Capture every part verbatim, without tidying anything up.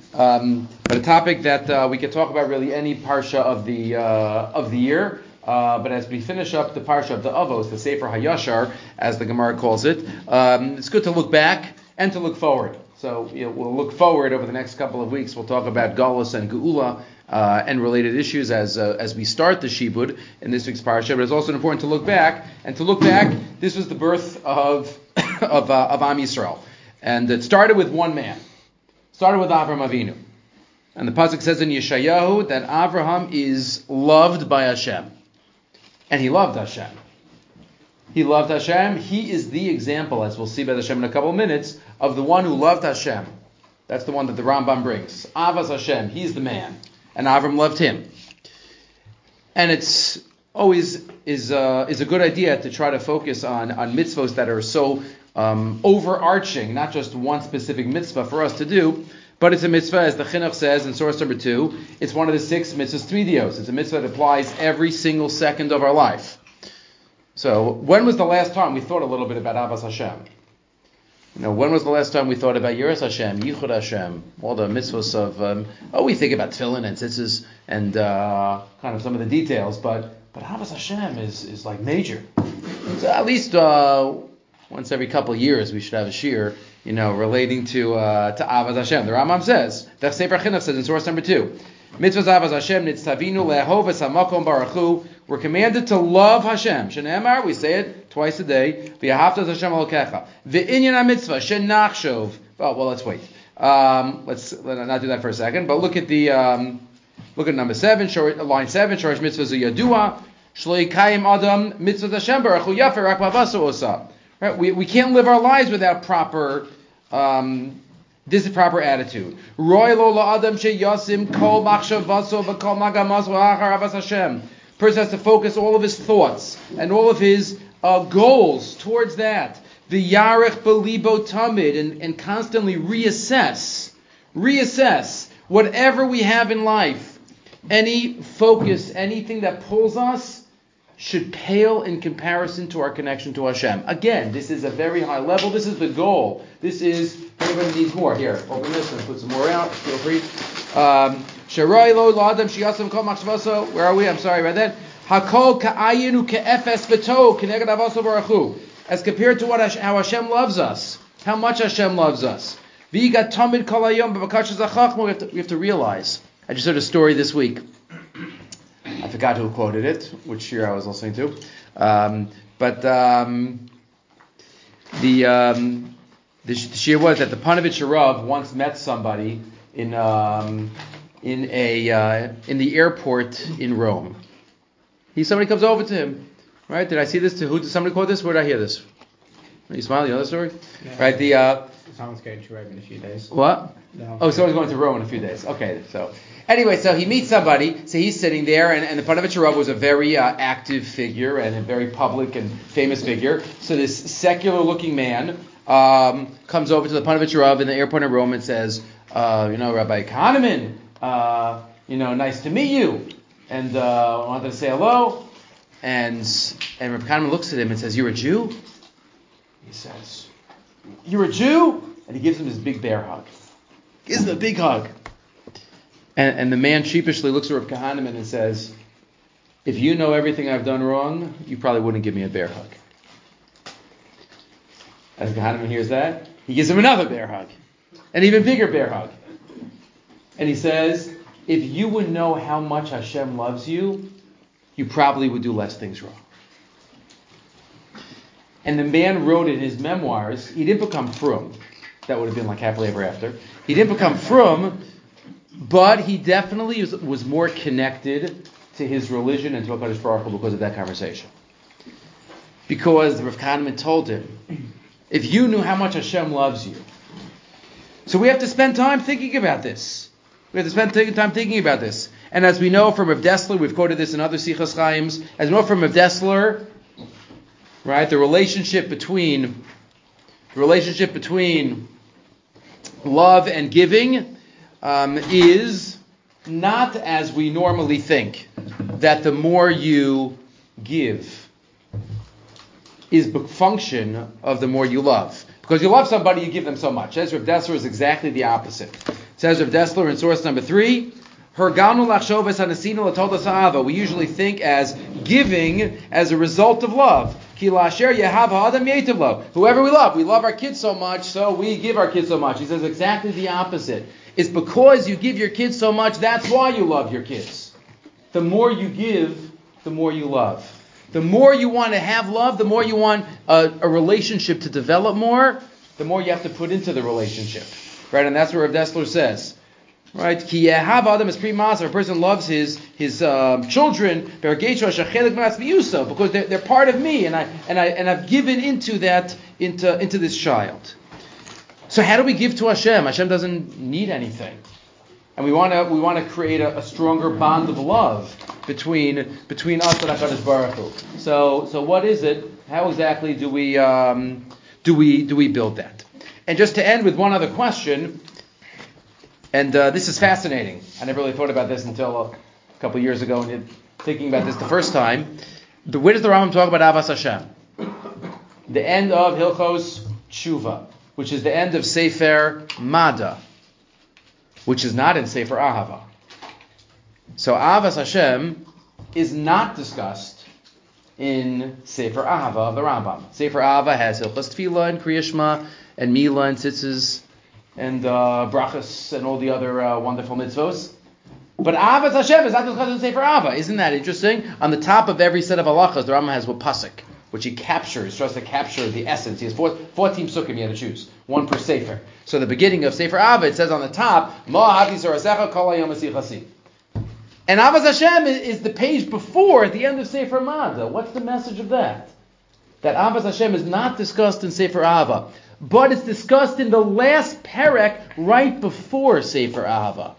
Um, but a topic that uh, we could talk about really any parsha of the uh, of the year. Uh, but as we finish up the parsha of the Avos, the Sefer HaYashar, as the Gemara calls it, um, it's good to look back and to look forward. So you know, we'll look forward over the next couple of weeks. We'll talk about Galus and Geula uh, and related issues as uh, as we start the Shibud in this week's parsha. But it's also important to look back, and to look back, this was the birth of of, uh, of Am Yisrael, and it started with one man. Started with Avraham Avinu, and the pasuk says in Yeshayahu that Avraham is loved by Hashem, and he loved Hashem. He loved Hashem. He is the example, as we'll see by Hashem in a couple of minutes, of the one who loved Hashem. That's the one that the Rambam brings. Avas Hashem, he's the man. And Avram loved him. And it's always is uh, is a good idea to try to focus on, on mitzvahs that are so um, overarching, not just one specific mitzvah for us to do, but it's a mitzvah, as the Chinuch says in source number two, it's one of the six mitzvahs tmidios. It's a mitzvah that applies every single second of our life. So, when was the last time we thought a little bit about Avas Hashem? You know, when was the last time we thought about Yiras Hashem, Yichud Hashem, all the mitzvahs of, um, oh, we think about tefillin and tzitzis and uh, kind of some of the details, but but Avas Hashem is, is like major. So at least uh, once every couple of years we should have a shir, you know, relating to uh, to Avas Hashem. The Rambam says, the Sefer Chinuch says in source number two, Mitzvahs Avas Hashem nitzavinu le'ahov es hamakom baruchu. We're commanded to love Hashem. Shene'emar, we say it twice a day. V'ahavtas Hashem elokecha. V'inyan ha-mitzvah shenachshov. Oh, well, let's wait. Um, let's let not do that for a second. But look at the um, look at number seven, short, line seven. Shorish mitzvahs yadua. Shloi kayim adam mitzvahs Hashem baruchu yafer rak bavasu osa. Right? We we can't live our lives without proper. Um, This is proper attitude. Roy lo la adam she yasim kol machshavaso v'kol magamaso achar avas Hashem. Person has to focus all of his thoughts and all of his uh, goals towards that. V'yarech belibo tamid, and and constantly reassess, reassess whatever we have in life. Any focus, anything that pulls us, should pale in comparison to our connection to Hashem. Again, this is a very high level. This is the goal. This is, if anybody needs more, here, open this and put some more out. Feel free. Um, where are we? I'm sorry about that. Hakol ka'ayinu ke'efes beto k'neged avaso baruchu. As compared to what how Hashem loves us, how much Hashem loves us. V'igat tamid kol hayom b'vakashes hachachma. We have to we have to realize. I just heard a story this week. I forgot who quoted it, which year I was listening to. Um, but um, the um, the shir was that the Panovich Rav once met somebody in um, in a uh, in the airport in Rome. He somebody comes over to him, right? Did I see this? To who did somebody quote this? Where did I hear this? Are you smiling? You know the story, yeah. Right? The uh, someone's going to Rome in a few days. What? No. Oh, someone's going to Rome in a few days. Okay, so. Anyway, so he meets somebody, so he's sitting there, and, and the Panovich Rav was a very uh, active figure and a very public and famous figure. So this secular-looking man um, comes over to the Panovich Rav in the airport in Rome and says, uh, you know, Rabbi Kahneman, uh, you know, nice to meet you, and uh, I wanted to say hello. And and Rabbi Kahneman looks at him and says, "You're a Jew?" He says, "You're a Jew?" And he gives him this big bear hug. Gives him a big hug. And, and the man sheepishly looks at Rav Kahneman and says, "If you know everything I've done wrong, you probably wouldn't give me a bear hug." As Kahneman hears that, he gives him another bear hug, an even bigger bear hug. And he says, "If you would know how much Hashem loves you, you probably would do less things wrong." And the man wrote in his memoirs, he didn't become frum. That would have been like happily ever after. He didn't become frum, but he definitely was, was more connected to his religion and to HaKadosh Baruch Hu because of that conversation. Because Rav Kahneman told him, if you knew how much Hashem loves you. So we have to spend time thinking about this. We have to spend time thinking about this. And as we know from Rav Dessler, we've quoted this in other Sichos Chaims, as we know from Rav Dessler, right, the relationship between the relationship between love and giving um, is not as we normally think, that the more you give is the function of the more you love. Because you love somebody, you give them so much. As Rav Dessler is exactly the opposite. Says Rav Dessler in source number three, we usually think as giving as a result of love. Whoever we love, we love our kids so much, so we give our kids so much. He says exactly the opposite. It's because you give your kids so much, that's why you love your kids. The more you give, the more you love. The more you want to have love, the more you want a, a relationship to develop more, the more you have to put into the relationship. Right? And that's what Rav Dessler says. Right? Ki yehav adam is pre-maser. A person loves his his uh, children because they're, they're part of me, and I and I and I've given into that into into this child. So how do we give to Hashem? Hashem doesn't need anything, and we want to we want to create a, a stronger bond of love between between us and HaKadosh Baruch Hu. So so what is it? How exactly do we um, do we do we build that? And just to end with one other question. And uh, this is fascinating. I never really thought about this until a couple of years ago, and thinking about this the first time. The, where does the Rambam talk about Avas Hashem? The end of Hilchos Tshuva, which is the end of Sefer Mada, which is not in Sefer Ahava. So Avas Hashem is not discussed in Sefer Ahava of the Rambam. Sefer Ahava has Hilchos Tefillah and Kriya Shema and Mila and Tzitzis and uh, brachas and all the other uh, wonderful mitzvos. But Avas Hashem is not discussed in Sefer Ava. Isn't that interesting? On the top of every set of halachas, the Rambam has a pasuk, which he captures, tries to capture the essence. He has four, fourteen psukim he had to choose, one per Sefer. So the beginning of Sefer Ava, it says on the top, Ma hati sorasecha kol hayom asichasi. And Avas Hashem is, is the page before, at the end of Sefer Mada. What's the message of that? That Avas Hashem is not discussed in Sefer Ava, but it's discussed in the last perek right before Sefer Ahava.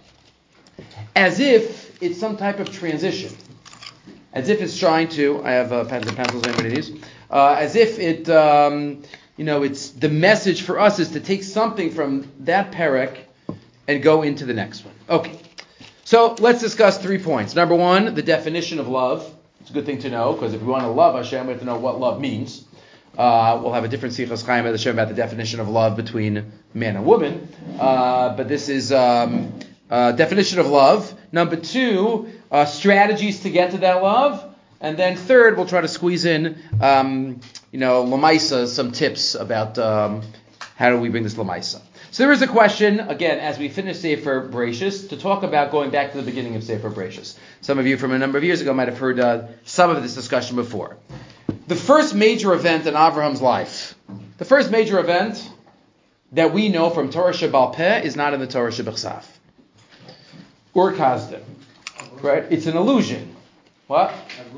As if it's some type of transition. As if it's trying to, I have uh, pens and pencils, anybody needs? Uh, as if it, um, you know, it's the message for us is to take something from that perek and go into the next one. Okay. So let's discuss three points. Number one, the definition of love. It's a good thing to know, because if we want to love Hashem, we have to know what love means. Uh, we'll have a different Sichas Chaim Hashem about the definition of love between man and woman. Uh, but this is um, uh, definition of love. Number two, uh, strategies to get to that love. And then third, we'll try to squeeze in, um, you know, Lamaisa, some tips about um, how do we bring this Lamaisa. So there is a question, again, as we finish Sefer Bereshis, to talk about going back to the beginning of Sefer Bereshis. Some of you from a number of years ago might have heard uh, some of this discussion before. The first major event in Avraham's life, the first major event that we know from Torah Shebal Peh is not in the Torah Shebechsav. Ur Kasdim. Right? It's an illusion. What?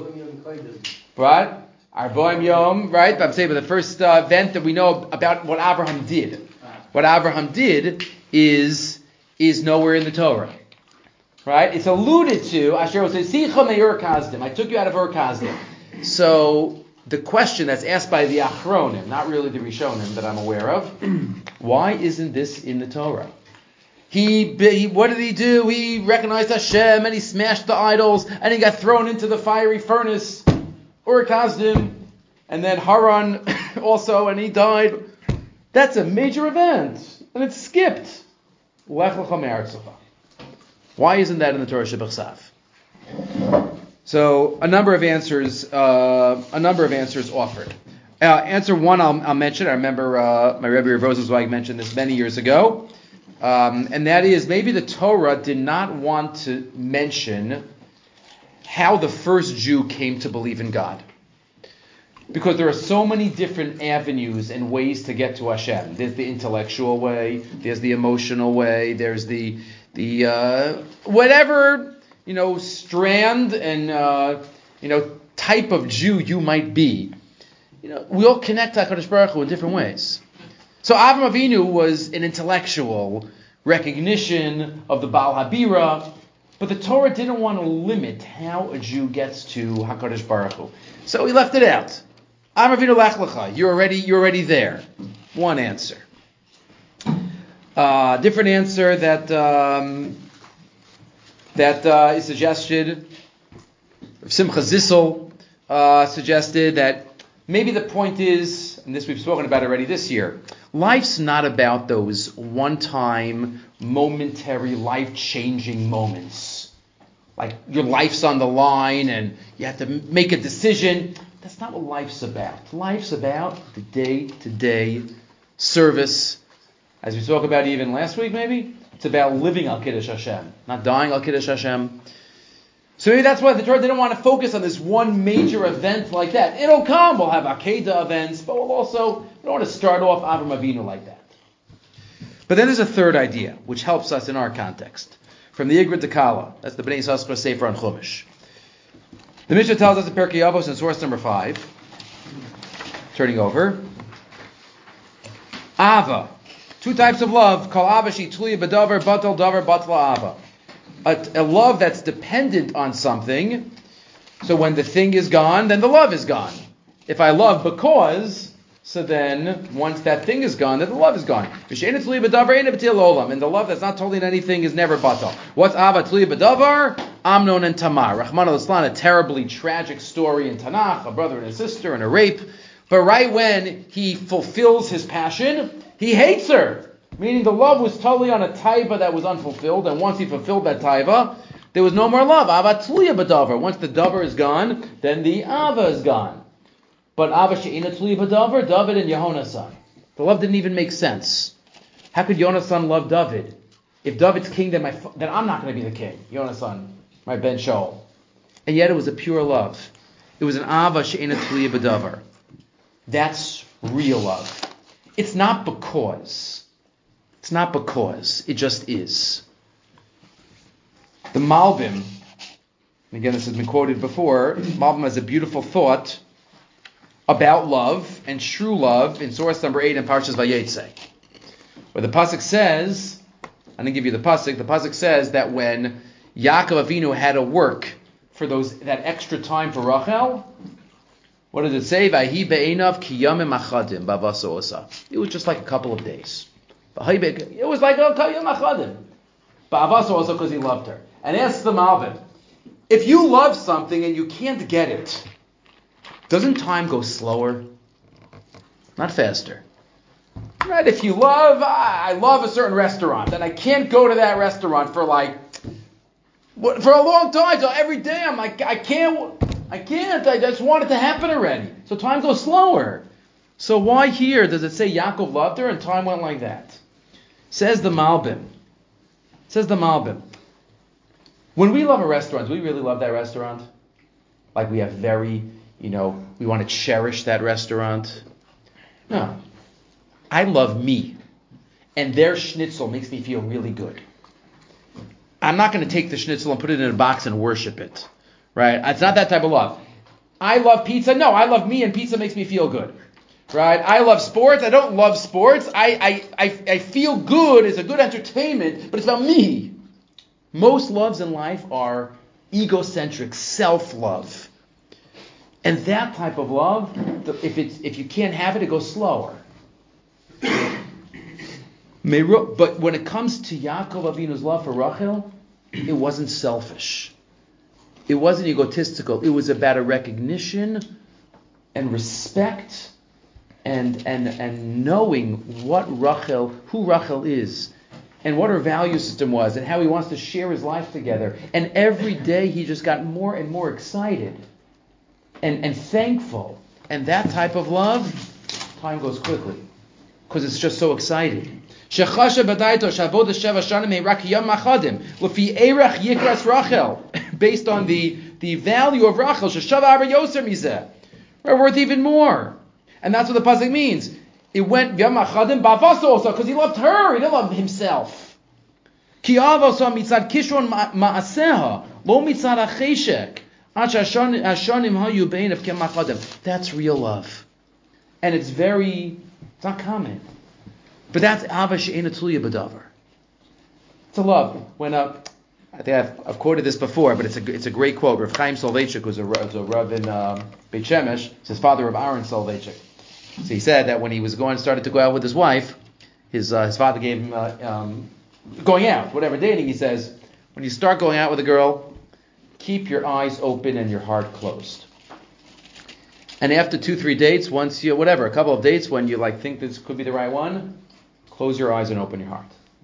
Right? Arboim Yom, right? I'm saying, but the first uh, event that we know about what Abraham did. What Abraham did is is nowhere in the Torah. Right? It's alluded to. Asher will say, Sicha me'Ur Kasdim. I took you out of Ur Kasdim. So the question that's asked by the Achronim, not really the Rishonim that I'm aware of, why isn't this in the Torah? He, he, what did he do? He recognized Hashem and he smashed the idols and he got thrown into the fiery furnace, Ur Kasdim, and then Haran also, and he died. That's a major event, and it's skipped. Lech lecha me'artzecha. Why isn't that in the Torah Shebechsav? So a number of answers, uh, a number of answers offered. Uh, answer one, I'll, I'll mention. I remember uh, my Rebbe Rav Rosenzweig mentioned this many years ago, um, and that is maybe the Torah did not want to mention how the first Jew came to believe in God, because there are so many different avenues and ways to get to Hashem. There's the intellectual way, there's the emotional way, there's the the uh, whatever. You know, strand and, uh, you know, type of Jew you might be. You know, we all connect to HaKadosh Baruch Hu in different ways. So Avraham Avinu was an intellectual recognition of the Baal Habira, but the Torah didn't want to limit how a Jew gets to HaKadosh Baruch Hu. So he left it out. Avraham Avinu lech lecha. You're already, you're already there. One answer. Uh, different answer that... Um, That uh, is suggested, Simcha Zissel uh, suggested that maybe the point is, and this we've spoken about already this year, Life's not about those one-time, momentary, life-changing moments. Like your life's on the line and you have to make a decision. That's not what life's about. Life's about the day-to-day service. As we talked about even last week, maybe, it's about living al Kiddush Hashem, not dying al Kiddush Hashem. So maybe that's why the Torah didn't want to focus on this one major event like that. It'll come. We'll have Akedah events, but we'll also, we don't want to start off Avram Avinu like that. But then there's a third idea, which helps us in our context. From the Igrit Dekala, that's the Bnei Yissaschar Sefer on Chumash. The Mishnah tells us in Pirkei Avos in source number five, turning over, Ava, two types of love, Kol Ava Shitluya B'davar, Batal Davar, Batla Ava. A, a love that's dependent on something, so when the thing is gone, then the love is gone. If I love because, so then once that thing is gone, then the love is gone. And the love that's not totally in anything is never batal. What's Ava Tluya B'davar? Amnon and Tamar. Rahman al-Islam, a terribly tragic story in Tanakh, a brother and a sister and a rape. But right when he fulfills his passion, he hates her. Meaning the love was totally on a taiva that was unfulfilled, and once he fulfilled that taiva, there was no more love. Ava tluya b'davar. Once the davar is gone, then the ava is gone. But ava she'ina tluya b'davar, David and Yehonasan. The love didn't even make sense. How could Yonasan love David? If David's king, then, my, then I'm not going to be the king. Yonasan, my ben Shaul. And yet it was a pure love. It was an ava she'ina tluya b'davar. That's real love. It's not because. It's not because, it just is. The Malbim, and again this has been quoted before, Malbim has a beautiful thought about love and true love in source number eight in Parshas Vayetze, where the pasuk says, I'm going to give you the pasuk, the pasuk says that when Yaakov Avinu had to work for those that extra time for Rachel, what does it say? Vayhi be'enav ki yamim achadim b'avaso osa. It was just like a couple of days. It was like a Kayam Achadim. But Avasa also because he loved her. And ask the Malvin, if you love something and you can't get it, doesn't time go slower? Not faster. Right? If you love, I love a certain restaurant, and I can't go to that restaurant for like, for a long time. So every day I'm like, I can't, I can't, I just want it to happen already. So time goes slower. So why here does it say Yaakov loved her and time went like that? Says the Malbim. Says the Malbim. When we love a restaurant, do we really love that restaurant? Like we have very, you know, we want to cherish that restaurant? No. I love me. And their schnitzel makes me feel really good. I'm not going to take the schnitzel and put it in a box and worship it. Right? It's not that type of love. I love pizza. No, I love me and pizza makes me feel good. Right? I love sports. I don't love sports. I, I, I, I feel good. It's a good entertainment, but it's about me. Most loves in life are egocentric, self-love. And that type of love, if it's if you can't have it, it goes slower. But when it comes to Yaakov Avinu's love for Rachel, it wasn't selfish. It wasn't egotistical. It was about a recognition and respect and and and knowing what Rachel, who Rachel is, and what her value system was, and how he wants to share his life together. And every day he just got more and more excited and, and thankful. And that type of love, time goes quickly because it's just so exciting. Based on the, the value of Rachel, we're worth even more. And that's what the pasuk means. It went Yom Achadim Bavasa also because he loved her. He didn't love himself. Ki avasa mitzad kishron ma'aseha lo mitzad acheshek ad hashanim hayu beinav kem achadim. That's real love, and it's very. It's not common, but that's ava she'ena tluya b'davar. It's a love. When uh, I think I've, I've quoted this before, but it's a it's a great quote. Rav Chaim Soloveitchik was a, was a rav in um, Beit Shemesh. It's his father of Aaron Soloveitchik. So he said that when he was going, started to go out with his wife, his uh, his father gave him uh, um, going out, whatever dating. He says, when you start going out with a girl, keep your eyes open and your heart closed. And after two, three dates, once you, whatever, a couple of dates, when you like think this could be the right one, close your eyes and open your heart.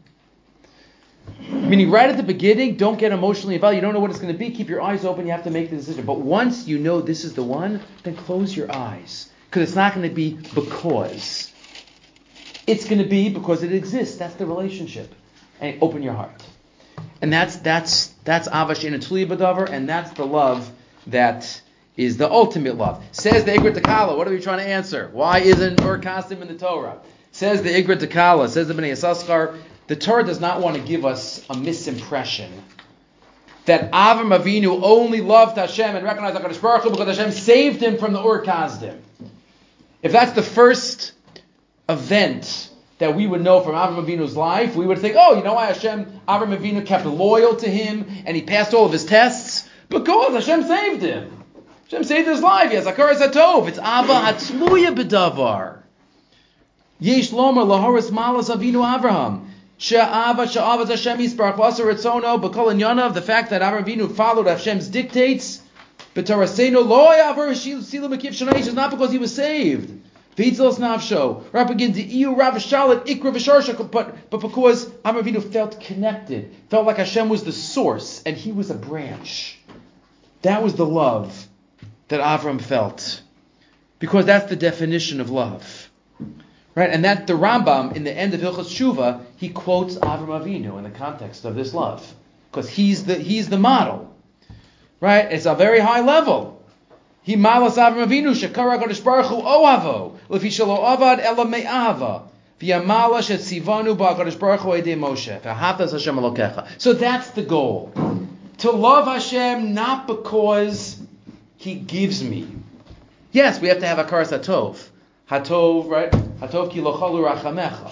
Meaning right at the beginning, don't get emotionally involved. You don't know what it's going to be. Keep your eyes open. You have to make the decision. But once you know this is the one, then close your eyes. Because it's not going to be because. It's going to be because it exists. That's the relationship. And open your heart. And that's that's that's Avash in a Tuli B'davar, and that's the love that is the ultimate love. Says the Igrit Takala. What are we trying to answer? Why isn't Ur Kasdim in the Torah? Says the Igrit Takala. Says the Bnei Yissaschar. The Torah does not want to give us a misimpression that Avram Avinu only loved Hashem and recognized HaKadosh Baruch Hu because Hashem saved him from the Ur Kasdim. If that's the first event that we would know from Avram Avinu's life, we would think, oh, you know why Hashem, Avram Avinu kept loyal to him and he passed all of his tests? Because Hashem saved him. Hashem saved his life. He has Hakaras HaTov. It's Ava Hatzmuya B'davar. Yesh Lomer Lahoris Malas Avinu Avraham. She'ava she'avat Hashem yisbarach v'asar retzono b'kol inyanav, the fact that Avram Avinu followed Hashem's dictates, b'toraseno lo yavar silu mekif shanaish, is not because he was saved. V'itzelos nafsho, right begin to iu rav shalit ikra v'sharsha, but but because Avram Avinu felt connected, felt like Hashem was the source and he was a branch. That was the love that Avram felt, because that's the definition of love. Right, and that the Rambam in the end of Hilchos Tshuva, he quotes Avram Avinu in the context of this love, because he's the he's the model. Right, it's a very high level. He malas Avram Avinu shekara Kadosh Baruch Hu oavo lefi shelo avad ela me'ava v'yamala shetzivanu ba'Kadosh Baruch Hu edei Moshe v'ahavtas Hashem Elokecha. So that's the goal, to love Hashem not because He gives me. Yes, we have to have Hakaras HaTov. Hatov, right? Hatov ki lochalu rachamecha.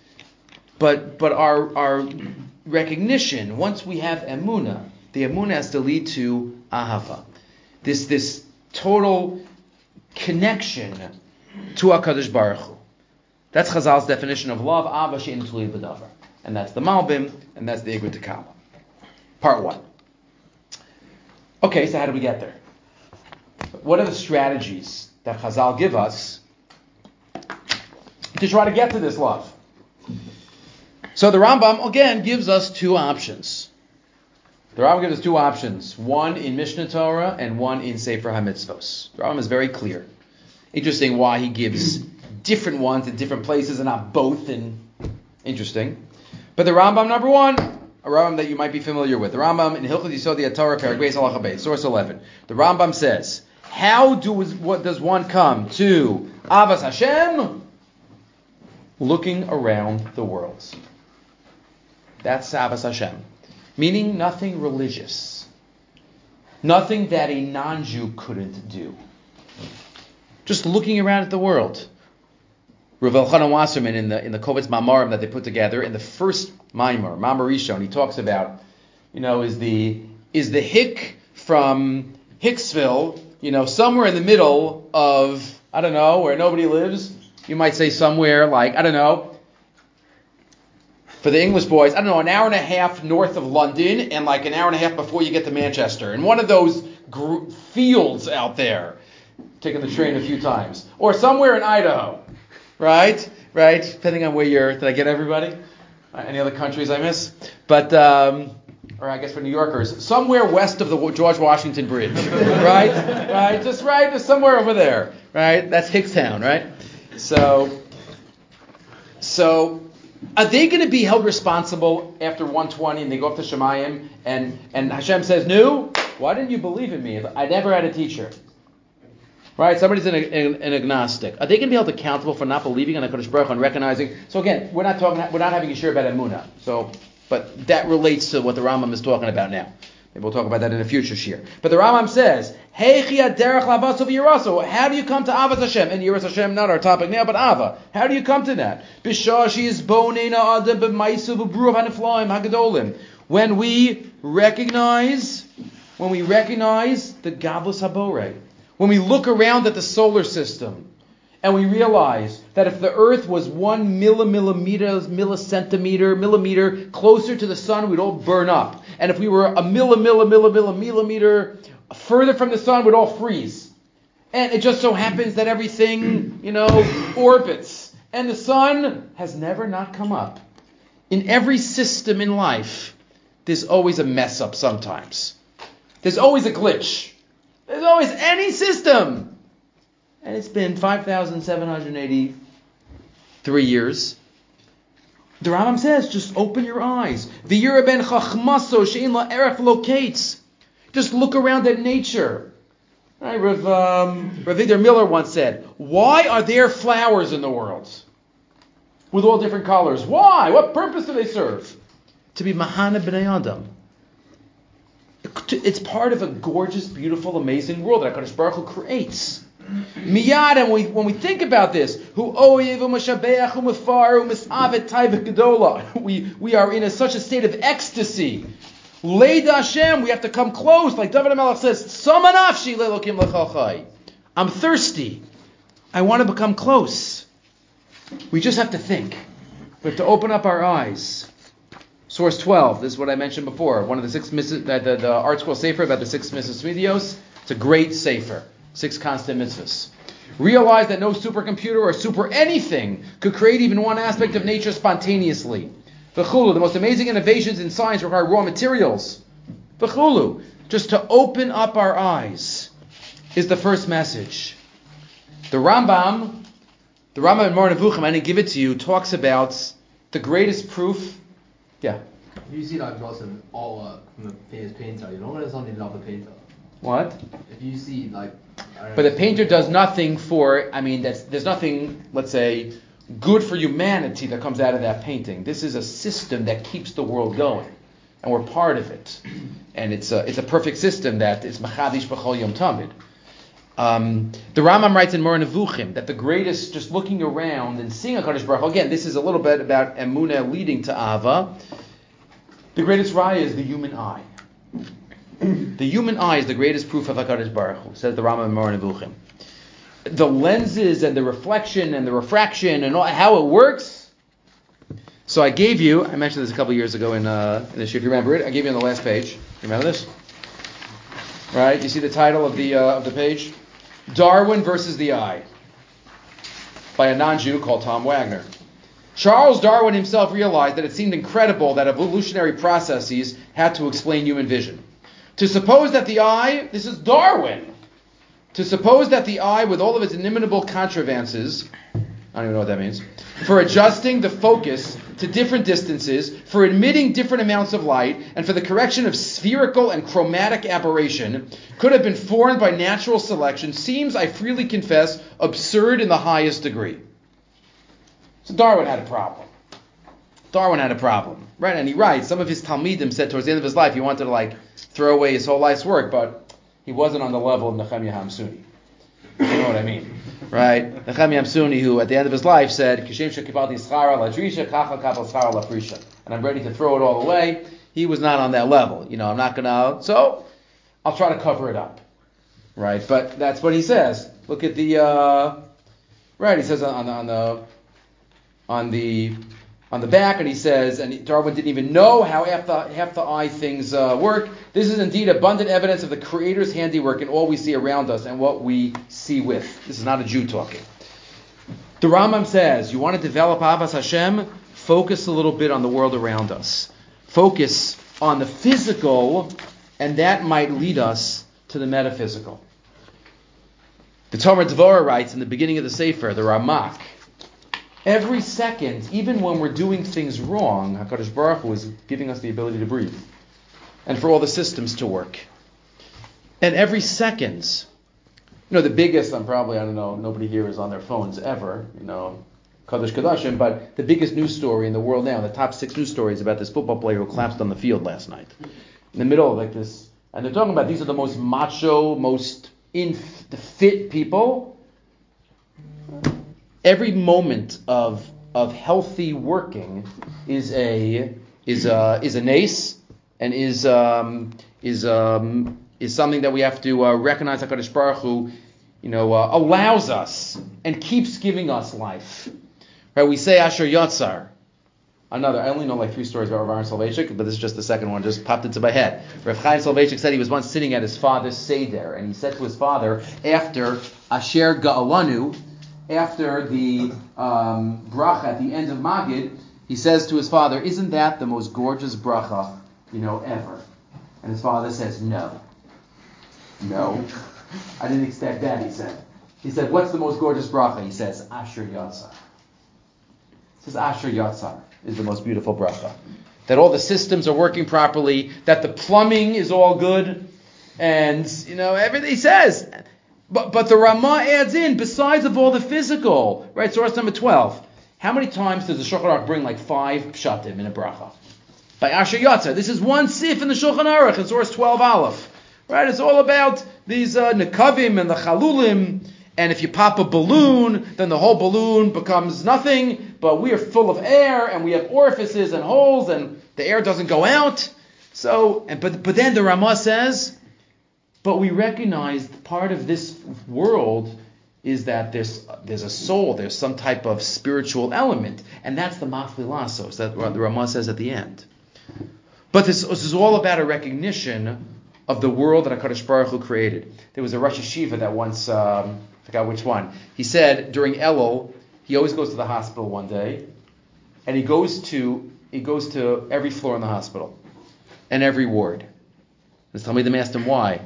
But but our our recognition, once we have emuna, the emuna has to lead to ahava. This this total connection to HaKadosh Baruch Hu. That's Chazal's definition of love, ava she'ein tluya b'davar. And that's the Malbim, and that's the Igrit Takala. Part one. Okay, so how do we get there? What are the strategies that Chazal give us to try to get to this love? So the Rambam, again, gives us two options. The Rambam gives us two options. One in Mishnah Torah and one in Sefer HaMitzvos. The Rambam is very clear. Interesting why he gives different ones in different places and not both. And interesting. But the Rambam, number one, a Rambam that you might be familiar with. The Rambam in Hilchos Yisod HaTorah, Perek Beis Halacha Beis, source eleven. The Rambam says, how do what does one come to Avas Hashem? Looking around the world. That's Avas Hashem. Meaning nothing religious. Nothing that a non-Jew couldn't do. Just looking around at the world. Rav Elchanan Wasserman in the in the Kovetz Mamarim that they put together, in the first Maimar, Mamar Rishon, he talks about, you know, is the is the Hick from Hicksville, you know, somewhere in the middle of, I don't know, where nobody lives. You might say somewhere like, I don't know, for the English boys, I don't know, an hour and a half north of London and like an hour and a half before you get to Manchester. And one of those gr- fields out there, taking the train a few times. Or somewhere in Idaho, right? Right? Depending on where you're, did I get everybody? Uh, any other countries I miss? But, um, or I guess for New Yorkers, somewhere west of the George Washington Bridge, right? Right? Just right, just somewhere over there, right? That's Hickstown, right? So, so are they going to be held responsible after one twenty and they go up to Shemayim and, and Hashem says, no, why didn't you believe in me? I never had a teacher. Right? Somebody's an, an, an agnostic. Are they going to be held accountable for not believing in HaKadosh Baruch Hu and recognizing? So again, we're not talking, we're not having a share about Emunah. So, but that relates to what the Rambam is talking about now. Maybe we'll talk about that in a future shir. But the Rambam says, Heichi derech lavasav yiraso. How do you come to Avas Hashem? And Yiras Hashem, not our topic now, but Ava. How do you come to that? Bishashi is bonena adam b'maisu b'bruv haneflaim hagadolim. When we recognize, when we recognize the Gavus Habore, when we look around at the solar system, and we realize that if the Earth was one millimillimeter, millicentimeter, millimeter closer to the sun, we'd all burn up. And if we were a millimillimillimillimeter further from the sun, we'd all freeze. And it just so happens that everything, you know, orbits. And the sun has never not come up. In every system in life, there's always a mess up sometimes. There's always a glitch. There's always any system. And it's been five thousand seven hundred eighty-three years. The Rambam says, just open your eyes. V'yira ben chachmaso she'in la erech lokates. Just look around at nature. Right, Rav, um, Rav Ider Miller once said, why are there flowers in the world? With all different colors. Why? What purpose do they serve? To be Mahana B'nai Adam. It's part of a gorgeous, beautiful, amazing world that HaKadosh Baruch Hu creates. Miyad, and we, when we think about this, Hu oyev u'mashabeach u'mefar u'misavet taiva gedola. We we are in a, such a state of ecstasy. Leida Hashem, we have to come close, like David HaMelech says, Samanafshi lelokim lechachai. I'm thirsty. I want to become close. We just have to think. We have to open up our eyes. Source twelve, this is what I mentioned before. One of the six, the, the, the Art Scroll Sefer about the six mitzvos. It's a great Sefer. Six constant mitzvahs. Realize that no supercomputer or super anything could create even one aspect of nature spontaneously. V'chulu, the most amazing innovations in science require raw materials. V'chulu, just to open up our eyes is the first message. The Rambam, the Rambam in Moreh Nevuchim, I didn't give it to you, talks about the greatest proof. Yeah. You see like lots of artwork from a famous painter, you know when it's only love a painter. What? If you see like But the painter does nothing for, I mean, that's, there's nothing, let's say, good for humanity that comes out of that painting. This is a system that keeps the world going. And we're part of it. And it's a, it's a perfect system that is machadish b'chol yom tamid. Um, the Rambam writes in Moreh Nevuchim that the greatest, just looking around and seeing HaKadosh Baruch Hu, again, this is a little bit about emunah leading to ava. The greatest raya is the human eye. The human eye is the greatest proof of HaKadosh Baruch Hu, says the Rambam in Moreh Nevuchim. The lenses and the reflection and the refraction and all, how it works. So I gave you, I mentioned this a couple years ago in, uh, in the show, if you remember it, I gave you on the last page. You remember this? Right? You see the title of the uh, of the page? Darwin versus the Eye, by a non-Jew called Tom Wagner. Charles Darwin himself realized that it seemed incredible that evolutionary processes had to explain human vision. To suppose that the eye, this is Darwin, to suppose that the eye, with all of its inimitable contrivances, I don't even know what that means, for adjusting the focus to different distances, for admitting different amounts of light, and for the correction of spherical and chromatic aberration, could have been formed by natural selection, seems, I freely confess, absurd in the highest degree. So Darwin had a problem. Darwin had a problem, right? And he writes, some of his Talmidim said towards the end of his life he wanted to like throw away his whole life's work, but he wasn't on the level of Nehemiah Hamsuni. You know what I mean, right? Nehemiah Hamsuni, who at the end of his life said, "Kishem shekibalti schara ladrisha, kacha kapal schara lafrisha," and I'm ready to throw it all away. He was not on that level. You know, I'm not gonna. So I'll try to cover it up, right? But that's what he says. Look at the uh, right. He says on the on the on the on the back, and he says, and Darwin didn't even know how half the half the eye things uh, work. This is indeed abundant evidence of the Creator's handiwork in all we see around us and what we see with. This is not a Jew talking. The Rambam says, you want to develop Avas Hashem? Focus a little bit on the world around us. Focus on the physical, and that might lead us to the metaphysical. The Tomer Dvorah writes in the beginning of the Sefer, the Ramak, every second, even when we're doing things wrong, HaKadosh Baruch Hu is giving us the ability to breathe and for all the systems to work. And every second, you know, the biggest, I'm probably, I don't know, nobody here is on their phones ever, you know, Kadosh Kadashim, but the biggest news story in the world now, the top six news stories about this football player who collapsed on the field last night. In the middle of like this, and they're talking about these are the most macho, most in the fit people. Every moment of of healthy working is a is a is a nace and is um, is um, is something that we have to uh, recognize. HaKadosh Baruch Hu, you know, uh, allows us and keeps giving us life. Right? We say Asher Yatzar, another, I only know like three stories about Rav Aaron Soloveitchik, but this is just the second one, just popped into my head. Rav Chaim Soloveitchik said he was once sitting at his father's Seder, and he said to his father, after Asher Ga'alanu, after the um, bracha at the end of Magid, he says to his father, isn't that the most gorgeous bracha, you know, ever? And his father says, no. No. I didn't expect that, he said. He said, what's the most gorgeous bracha? He says, Asher Yatzar. He says, Asher Yatzar is the most beautiful bracha. That all the systems are working properly, that the plumbing is all good, and, you know, everything he says. But but the Ramah adds in, besides of all the physical, right, source number twelve, how many times does the Shulchan Aruch bring like five pshatim in a bracha? By Asher Yatzar. This is one sif in the Shulchan Aruch, in source twelve aleph. Right, it's all about these uh, nekavim and the chalulim, and if you pop a balloon, then the whole balloon becomes nothing, but we are full of air, and we have orifices and holes, and the air doesn't go out. So, and but but then the Ramah says, but we recognize part of this world is that there's there's a soul, there's some type of spiritual element, and that's the mafli lasos, that the Ramah says at the end. But this, this is all about a recognition of the world that HaKadosh Baruch Hu created. There was a Rosh Hashiva that once, um, I forgot which one, he said during Elul, he always goes to the hospital one day, and he goes to he goes to every floor in the hospital, and every ward. And tell me them asked him why.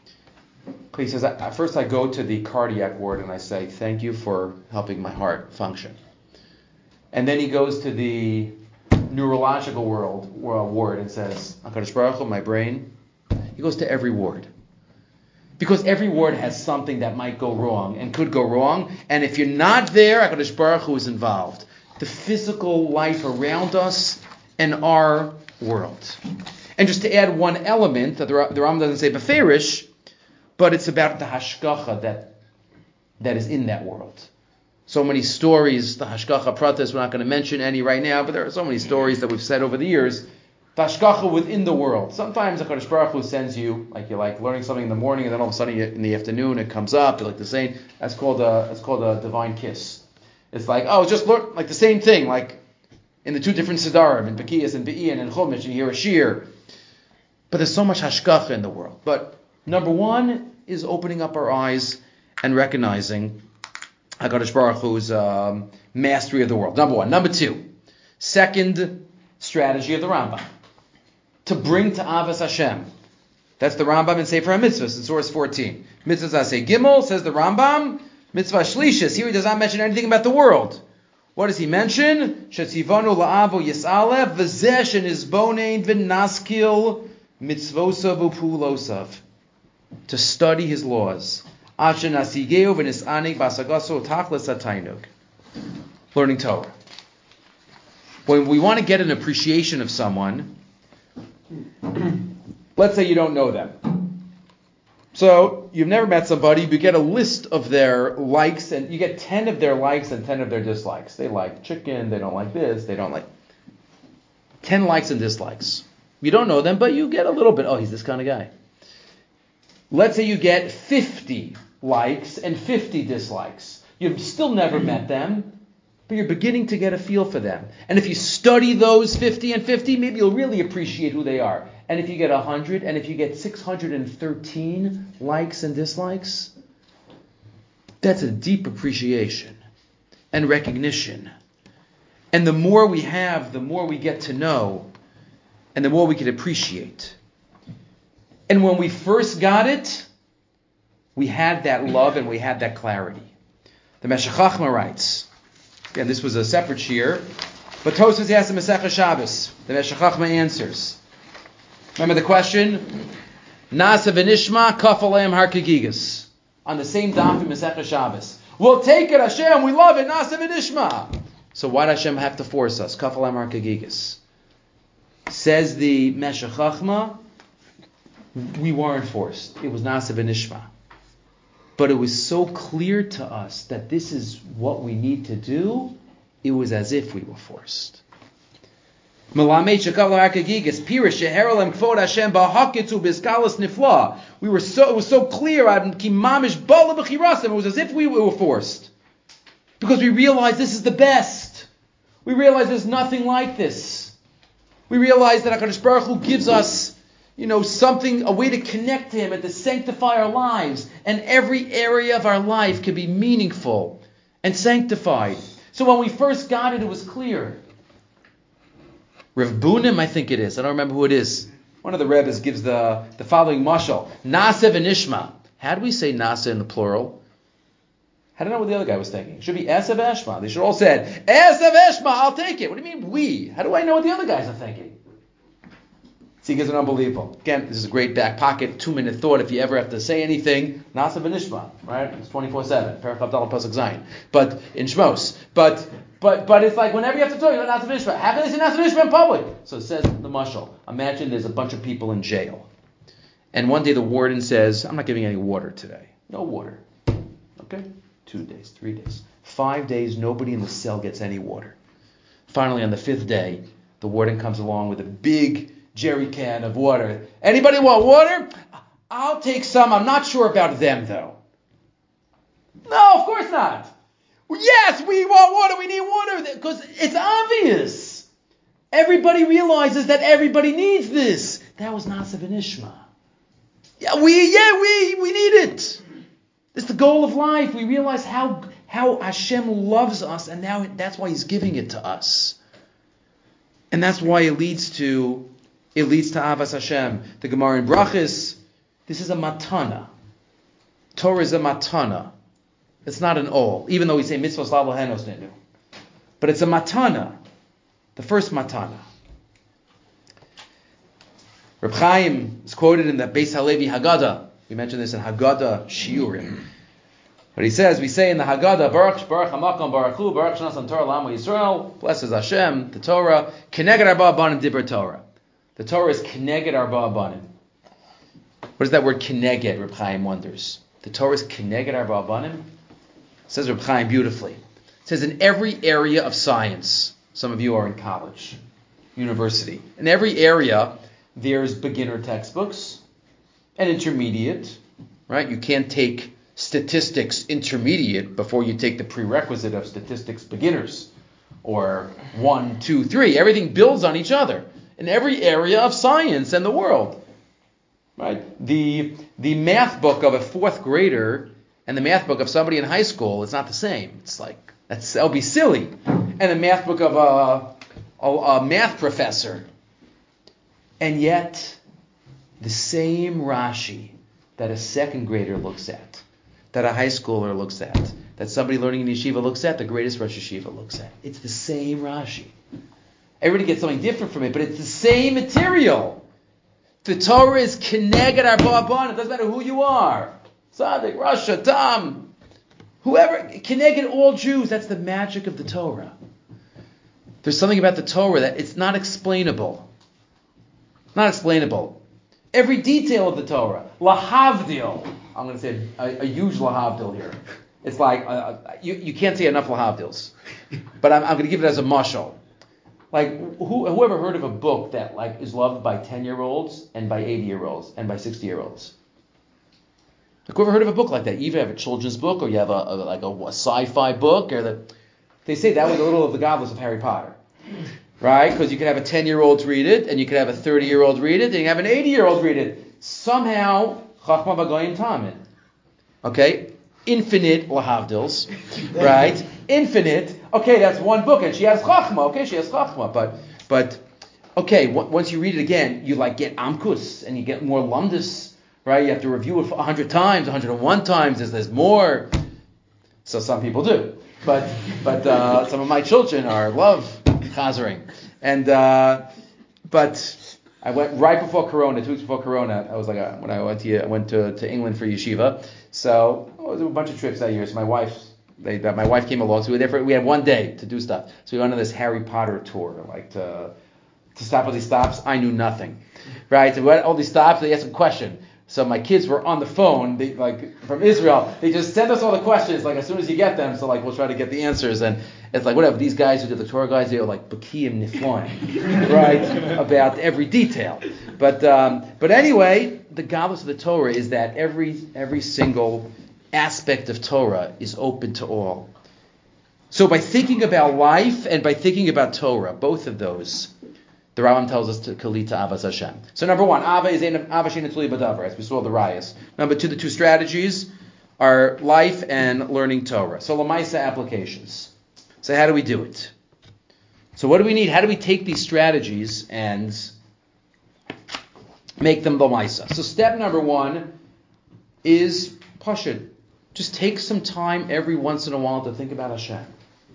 He says, at first I go to the cardiac ward and I say, thank you for helping my heart function. And then he goes to the neurological world, ward and says, HaKadosh Baruch Hu, my brain. He goes to every ward. Because every ward has something that might go wrong and could go wrong. And if you're not there, HaKadosh Baruch Hu is involved. The physical life around us and our world. And just to add one element that the Rambam doesn't say beferish, but it's about the hashgacha that that is in that world. So many stories, the hashgacha pratas, we're not going to mention any right now, but there are so many stories that we've said over the years. The hashgacha within the world. Sometimes the HaKadosh Baruch Hu sends you, like you're like learning something in the morning, and then all of a sudden in the afternoon it comes up. You're like the same. That's called a that's called a divine kiss. It's like, oh, just learn like the same thing, like in the two different siddharim, in Bekiyas and Be'in and Chumash, and you hear a shir. But there's so much hashgacha in the world. But number one is opening up our eyes and recognizing HaKadosh Baruch Hu's um, mastery of the world. Number one. Number two, second strategy of the Rambam, to bring to Avos Hashem. That's the Rambam in Sefer HaMitzvahs in source fourteen. Mitzvahs Aseh Gimel, says the Rambam, Mitzvah Shlishis. Here he does not mention anything about the world. What does he mention? Shetzivanu la'avo yis'alev v'zeh shenizbonein v'naskil mitzvosav u'pulosav. To study his laws. Learning Torah. When we want to get an appreciation of someone, let's say you don't know them. So you've never met somebody, you get a list of their likes, and you get ten of their likes and ten of their dislikes. They like chicken, they don't like this, they don't like... ten likes and dislikes. You don't know them, but you get a little bit, oh, he's this kind of guy. Let's say you get fifty likes and fifty dislikes. You've still never met them, but you're beginning to get a feel for them. And if you study those fifty and fifty, maybe you'll really appreciate who they are. And if you get one hundred, and if you get six hundred thirteen likes and dislikes, that's a deep appreciation and recognition. And the more we have, the more we get to know, and the more we can appreciate. And when we first got it, we had that love and we had that clarity. The Meshech Chochmah writes, again, this was a separate shir, but Tosfos asked the Masechah Shabbos. The Meshech Chochmah answers. Remember the question? Nasa v'nishma kaf aleim har kagigas. On the same daf in Masechah Shabbos. We'll take it, Hashem, we love it, Nasa v'nishma. So why does Hashem have to force us? Kaf aleim har kagigas. Says the Meshech Chochmah, we weren't forced. It was Nasa v'nishma. But it was so clear to us that this is what we need to do, it was as if we were forced. We were so it was so clear, it was as if we were forced. Because we realized this is the best. We realize there's nothing like this. We realize that HaKadosh Baruch Hu gives us, you know, something, a way to connect to Him and to sanctify our lives. And every area of our life can be meaningful and sanctified. So when we first got it, it was clear. Rav Bunim, I think it is. I don't remember who it is. One of the Rebbes gives the, the following mashal. Nasa v'nishma. How do we say nasa in the plural? How do you know what the other guy was thinking? It should be esav eshma. They should all said, esav eshma, I'll take it. What do you mean we? How do I know what the other guys are thinking? See, it's unbelievable. Again, this is a great back pocket, two-minute thought. If you ever have to say anything, nasa v'nishma, right? It's twenty-four seven. Perach Avdallah Pasuk Zayin. But in Shmos. But but but it's like whenever you have to talk about nasa v'nishma, how can they say nasa v'nishma in public? So it says the mashal. Imagine there's a bunch of people in jail. And one day the warden says, I'm not giving any water today. No water. Okay? Two days, three days. Five days, nobody in the cell gets any water. Finally, on the fifth day, the warden comes along with a big jerry can of water. Anybody want water? I'll take some. I'm not sure about them, though. No, of course not. Yes, we want water. We need water because it's obvious. Everybody realizes that everybody needs this. That was Nasa v'nishma. Yeah, we, yeah, we, we need it. It's the goal of life. We realize how how Hashem loves us, and now that's why He's giving it to us. And that's why it leads to it leads to Avas Hashem. The Gemara in Brachos, this is a matana. Torah is a matana. It's not an all, even though we say mitzvos la'alohenos nenu. But it's a matana, the first matana. Reb Chaim is quoted in the Beis Halevi Haggadah. We mentioned this in Haggadah Shiurim. But he says, we say in the Haggadah, Baruch Baruch Hamakom Baruch Hu Baruch Shnasan Torah L'Amo Yisrael, blesses Hashem, the Torah, Keneged Arba Abanim Dibur Torah. The Torah is Keneged Arba Abanim. What is that word Keneged? Reb Chaim wonders. The Torah is Keneged Arba Abanim. Says Reb Chaim beautifully. It says in every area of science, some of you are in college, university, in every area there's beginner textbooks and intermediate, right? You can't take statistics intermediate before you take the prerequisite of statistics beginners, or one, two, three. Everything builds on each other in every area of science and the world, right? The the math book of a fourth grader and the math book of somebody in high school, it's not the same. It's like that's that'll be silly. And the math book of a, a, a math professor, and yet the same Rashi that a second grader looks at, that a high schooler looks at, that somebody learning in yeshiva looks at, the greatest Rosh Yeshiva looks at. It's the same Rashi. Everybody gets something different from it, but it's the same material. The Torah is Keneged Arba Abanim. It doesn't matter who you are. Tzaddik, Rasha, Tam, whoever. Keneged all Jews. That's the magic of the Torah. There's something about the Torah that it's not explainable. Not explainable. Every detail of the Torah. Lahavdil. I'm going to say a, a huge lahavdil here. It's like, uh, you, you can't say enough lahavdils. But I'm, I'm going to give it as a mashal. Like, who, whoever heard of a book that like is loved by ten-year-olds and by eighty-year-olds and by sixty-year-olds? Like, whoever heard of a book like that? You either have a children's book or you have a, a like a, a sci-fi book. Or the, they say that was a little of the goblets of Harry Potter. Right? Because you could have a ten-year-old read it, and you could have a thirty-year-old read it, and you can have an eighty-year-old read it. Somehow, Chachma B'Goyim Tamid. Okay? Infinite lahavdils. Right? Infinite. Okay, that's one book, and she has Chachma. Okay, she has Chachma. But, but okay, w- once you read it again, you like get Amkus, and you get more Lumdus. Right? You have to review it for one hundred times, one hundred one times. There's, there's more. So some people do. But but uh, some of my children are love chazering. And uh, but I went right before Corona, two weeks before Corona. I was like, a, when I went to I went to, to England for yeshiva. So oh, there was a bunch of trips that year. So my wife, they, my wife came along. So we were there for we had one day to do stuff. So we went on this Harry Potter tour, like to to stop all these stops. I knew nothing, right? So we had all these stops. They asked a question. So my kids were on the phone, they, like from Israel. They just send us all the questions, like as soon as you get them. So like we'll try to get the answers, and it's like whatever. These guys who did the tour guides, they were like Bakiyim Nifloim, right, about every detail. But um, but anyway, the godless of the Torah is that every every single aspect of Torah is open to all. So by thinking about life and by thinking about Torah, both of those, the Rambam tells us to kalita avas Hashem. So number one, ava is ava she'ein tzuli b'davar, as we saw the rayas. Number two, the two strategies are life and learning Torah. So lamaisa applications. So how do we do it? So what do we need? How do we take these strategies and make them lamaisa? So step number one is pashut. Just take some time every once in a while to think about Hashem.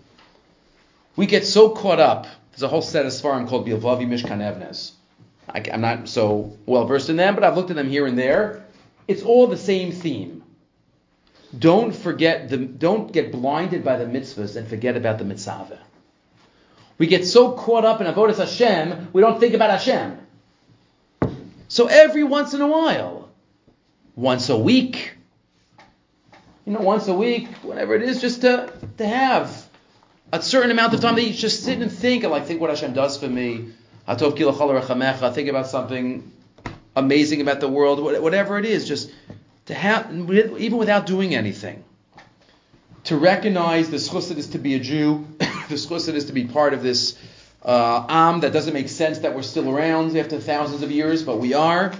We get so caught up. There's a whole set of svarim called Bilvavi Mishkan Evnes. I, I'm not so well versed in them, but I've looked at them here and there. It's all the same theme. Don't forget the. Don't get blinded by the mitzvahs and forget about the mitzvah. We get so caught up in avodas Hashem, we don't think about Hashem. So every once in a while, once a week, you know, once a week, whatever it is, just to to have a certain amount of time that you just sit and think and like think what Hashem does for me. Hatov ki l'chol rachamecha. Think about something amazing about the world, whatever it is, just to have, even without doing anything, to recognize the schus it is to be a Jew, the schus it is to be part of this uh, am that doesn't make sense that we're still around after thousands of years, but we are.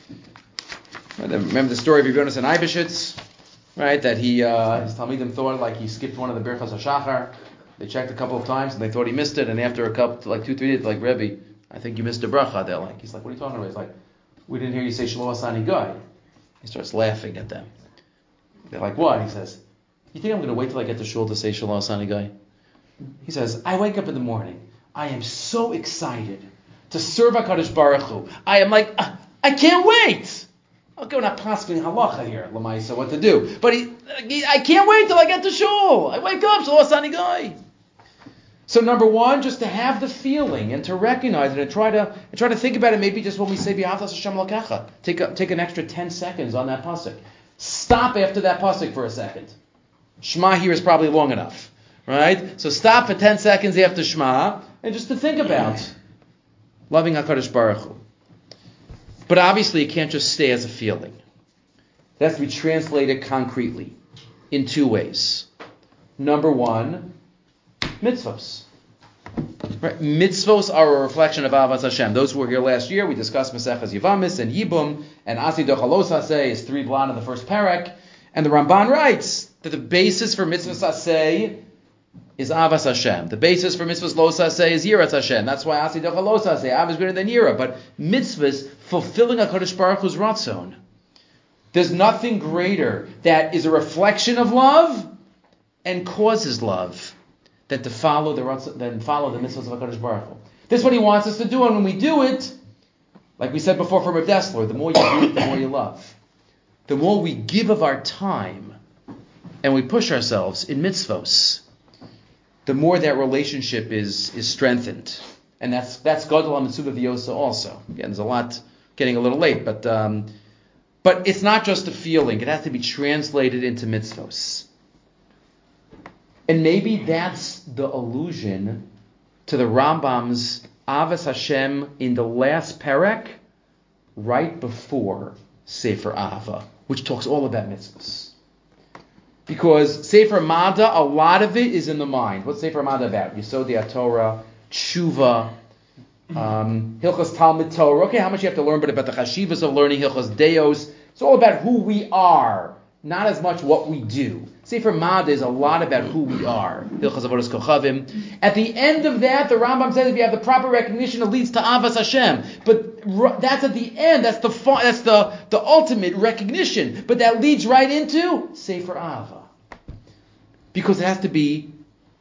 Remember the story of Yevonus and Eibeshitz, right? That he, uh, his Talmidim thought like he skipped one of the Birchas HaShachar. They checked a couple of times and they thought he missed it. And after a couple, like two, three days, like, Rebbe, I think you missed a bracha. They're like, he's like, what are you talking about? He's like, we didn't hear you say Shalom Asani Guy. He starts laughing at them. They're like, what? He says, you think I'm going to wait till I get to shul to say Shalom Asani Guy? He says, I wake up in the morning. I am so excited to serve HaKadosh Baruch Hu. I am like, uh, I can't wait. I'll go not pasking halacha here, Lamaisa, what to do. But he, he, I can't wait till I get to shul. I wake up, Shalom Asani Guy. So number one, just to have the feeling and to recognize it and try to and try to think about it. Maybe just when we say B'Havas Hashem Lokecha, take a, take an extra ten seconds on that pasuk. Stop after that pasuk for a second. Shema here is probably long enough, right? So stop for ten seconds after Shema and just to think about loving HaKadosh Baruch Hu. But obviously, it can't just stay as a feeling. It has to be translated concretely in two ways. Number one, mitzvos. Right? Mitzvos are a reflection of Avas Hashem. Those who were here last year, we discussed Maseches Yevamis and Yibum, and Asi Dochalos Aseh is three blan in the first parak. And the Ramban writes that the basis for mitzvos Aseh is Avas Hashem. The basis for mitzvahs Los Aseh is Yiras Hashem. That's why Asi Dochalos Aseh, Av is greater than Yira. But mitzvahs, fulfilling HaKadosh Baruch Hu's Ratzon. There's nothing greater that is a reflection of love and causes love than to follow the than follow the mitzvahs of HaKadosh Baruch Hu. This is what He wants us to do, and when we do it, like we said before from Reb Dessler, the more you do it, the more you love. The more we give of our time and we push ourselves in mitzvos, the more that relationship is is strengthened. And that's that's Gadol HaMitzvah V'yosa also. Again, there's a lot getting a little late, but um, but it's not just a feeling. It has to be translated into mitzvos. And maybe that's the allusion to the Rambam's Avas Hashem in the last parak, right before Sefer Ahava, which talks all about mitzvahs. Because Sefer Mada, a lot of it is in the mind. What's Sefer Mada about? Yesod HaTorah, Tshuva, um, Hilchos Talmud Torah. Okay, how much you have to learn, but about the chashivas of learning Hilchos Deos. It's all about who we are, not as much what we do. Sefer Mada is a lot about who we are. Hilchos Avodas Kochavim. At the end of that, the Rambam says if you have the proper recognition, it leads to Avas Hashem. But that's at the end. That's the that's the, the ultimate recognition. But that leads right into Sefer Ahava. Because it has to be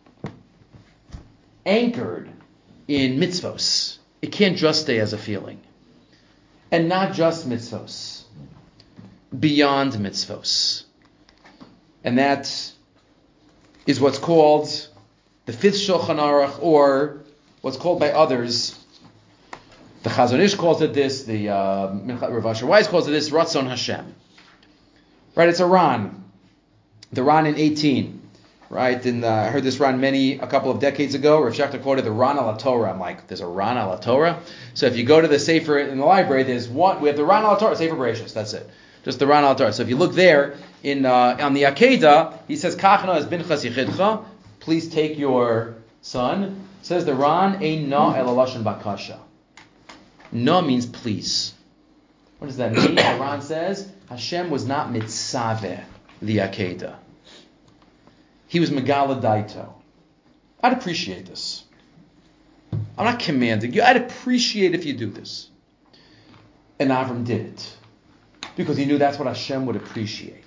anchored in mitzvos. It can't just stay as a feeling. And not just mitzvos. Beyond mitzvos. And that is what's called the fifth Shulchan Aruch, or what's called by others, the Chazon Ish calls it this, the uh, Rav Asher Weiss calls it this, Ratzon Hashem. Right, it's a Ran. The Ran in eighteen. Right, and uh, I heard this Ran many, a couple of decades ago. Rav Shachter quoted the Ran al Torah. I'm like, there's a Ran al Torah? So if you go to the Sefer in the library, there's one, we have the Ran al Torah, Sefer Bereshis, that's it. Just the Ran al Torah. So if you look there in uh, on the Akedah, he says Kachna is Binchas Yichidcha, please take your son. Says the Ran, Ein na el lashon bakasha. Na means please. What does that mean? The Ran says Hashem was not mitzaveh the Akedah. He was megala daito. I'd appreciate this. I'm not commanding you. I'd appreciate if you do this. And Avram did it. Because he knew that's what Hashem would appreciate.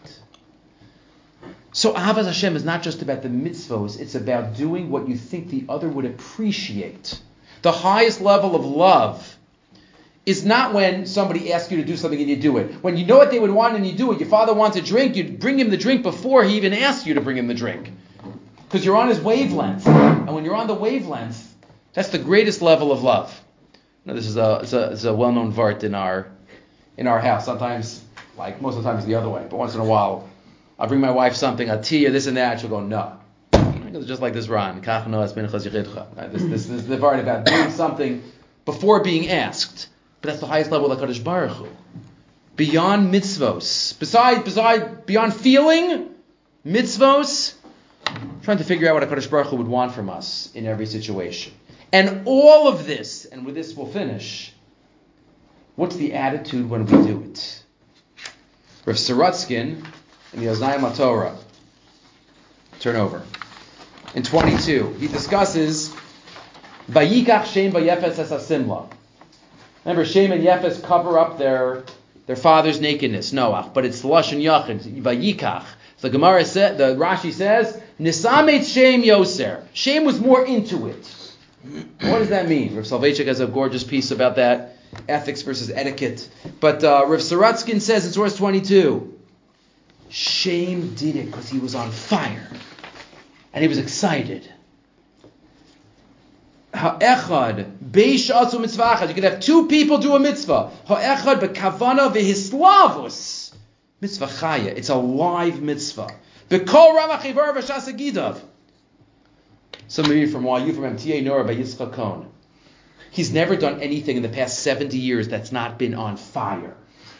So Ahavas Hashem is not just about the mitzvos, it's about doing what you think the other would appreciate. The highest level of love is not when somebody asks you to do something and you do it. When you know what they would want and you do it. Your father wants a drink, you'd bring him the drink before he even asked you to bring him the drink. Because you're on his wavelength. And when you're on the wavelength, that's the greatest level of love. Now, this is a, it's a, it's a well-known vart in our in our house. Sometimes, like most of the time it's the other way, but once in a while, I'll bring my wife something, a tea or this and that, she'll go, no. It's just like this Ran. This, this, this is the vart about doing something before being asked. But that's the highest level of HaKadosh Baruch Hu. Beyond mitzvos. Besides, besides, beyond feeling, mitzvos, trying to figure out what HaKadosh Baruch Hu would want from us in every situation. And all of this, and with this we'll finish, what's the attitude when we do it? Rav Sorotzkin, in the Oznayim HaTorah, turn over. In twenty-two, he discusses Vayikach Shem Vayefes Es HaSimla. Remember, Shem and Yefes cover up their their father's nakedness, Noach, but it's Lashon Yachid, Vayikach. So the Gemara said, the Rashi says, Nisamet Shem Yoser. Shem was more into it. What does that mean? Rav Soloveitchik has a gorgeous piece about that, ethics versus etiquette. But uh, Rav Sorotzkin says in source twenty-two, Shem did it because he was on fire. And he was excited. Ha'echad beish'atzu mitzvah. You could have two people do a mitzvah. Ha'echad bekavana v'hislavus. Mitzvah chaya. It's a live mitzvah. Bekol ramach ivar v'shas agidav. Some of you from Y U from M T A Nora by Yitzchak Cohn. He's never done anything in the past seventy years that's not been on fire.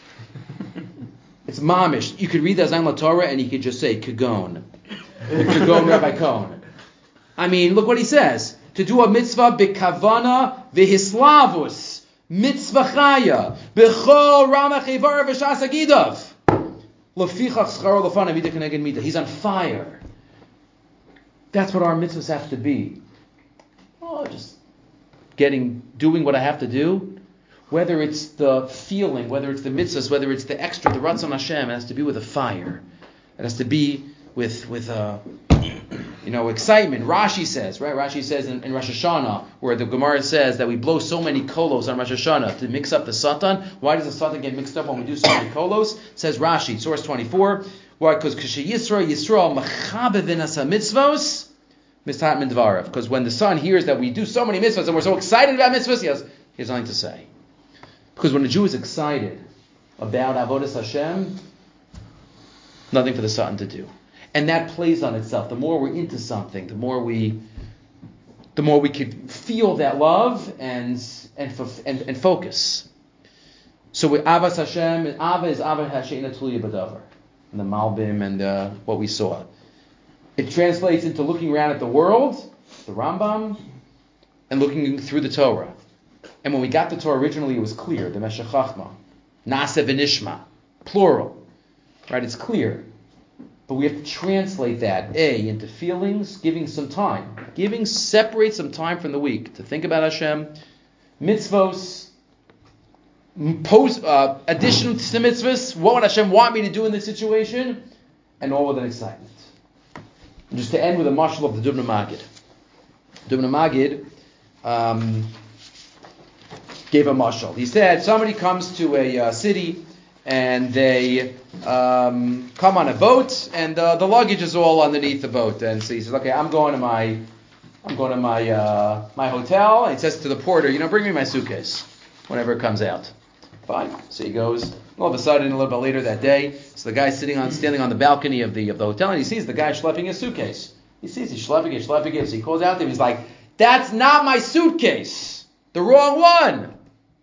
It's mamish. You could read the Oznayim HaTorah and you could just say Kagon. Kagon Rabbi Cohn. I mean, look what he says. To do a mitzvah bekavana v'hislavus. Mitzvah chaya. Bechol ramach ivar v'shas agidav. Lefichach scharo lefanav midah keneged midah. He's on fire. That's what our mitzvahs have to be. Oh, just getting, doing what I have to do. Whether it's the feeling, whether it's the mitzvahs, whether it's the extra, the Ratzon Hashem, it has to be with a fire. It has to be with with a, you know, excitement. Rashi says, right? Rashi says in, in Rosh Hashanah, where the Gemara says that we blow so many kolos on Rosh Hashanah to mix up the Satan. Why does the Satan get mixed up when we do so many kolos? Says Rashi, source twenty-four. Why? Because Kashe Yisrael Yisrael Machabevin Asa Mitzvos Mistat Min Dvarav. Because when the son hears that we do so many mitzvahs and we're so excited about mitzvahs, he has, he has nothing to say. Because when a Jew is excited about Avodas Hashem, nothing for the Satan to do. And that plays on itself. The more we're into something, the more we the more we could feel that love and and and, and focus. So with Avas Hashem, Ava is Ava Hasheina Tuliya B'davar. And the Malbim and uh, what we saw. It translates into looking around at the world, the Rambam, and looking through the Torah. And when we got the Torah originally, it was clear, the Meshech Chachma, Nase v'Nishma, plural, right? It's clear. But we have to translate that, A, into feelings, giving some time. Giving, separate some time from the week to think about Hashem, mitzvos, post, uh, addition to mitzvahs, what would Hashem want me to do in this situation, and all with an excitement. And just to end with a mashal of the Dubna Magid. Dubna Magid um, gave a mashal. He said somebody comes to a uh, city and they um, come on a boat and uh, the luggage is all underneath the boat. And so he says, "Okay, I'm going to my, I'm going to my uh, my hotel." And he says to the porter, "You know, bring me my suitcase whenever it comes out." Fine. So he goes. All of a sudden, a little bit later that day, so the guy's sitting on, standing on the balcony of the of the hotel, and he sees the guy schlepping his suitcase. He sees he's schlepping it, schlepping it. So he calls out to him. He's like, "That's not my suitcase. The wrong one."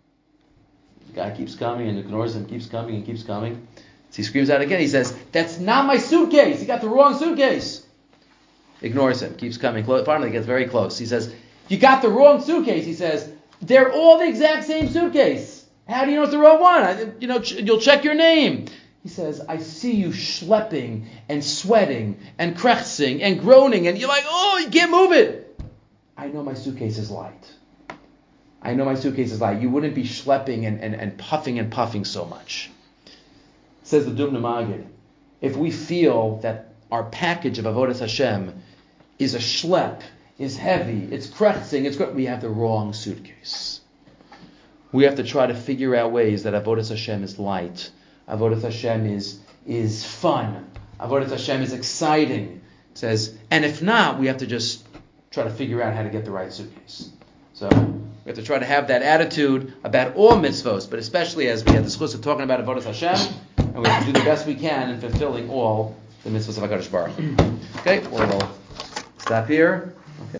The guy keeps coming and ignores him, keeps coming and keeps coming. So he screams out again. He says, "That's not my suitcase. You got the wrong suitcase." Ignores him. Keeps coming close. Finally gets very close. He says, you got the wrong suitcase. He says, they're all the exact same suitcase. How do you know it's the wrong one? I, you know, ch- you'll check your name. He says, I see you schlepping and sweating and krechzing and groaning, and you're like, oh, you can't move it. I know my suitcase is light. I know my suitcase is light. You wouldn't be schlepping and, and, and puffing and puffing so much. Says the Dubna Magid, if we feel that our package of Avodas Hashem is a schlep, is heavy, it's krechzing, it's we have the wrong suitcase. We have to try to figure out ways that Avodas Hashem is light. Avodas Hashem is is fun. Avodas Hashem is exciting. It says, and if not, we have to just try to figure out how to get the right suitcase. So we have to try to have that attitude about all mitzvos, but especially as we have the schus of talking about Avodas Hashem, and we have to do the best we can in fulfilling all the mitzvahs of HaKadosh Baruch Hu. Okay, we'll stop here.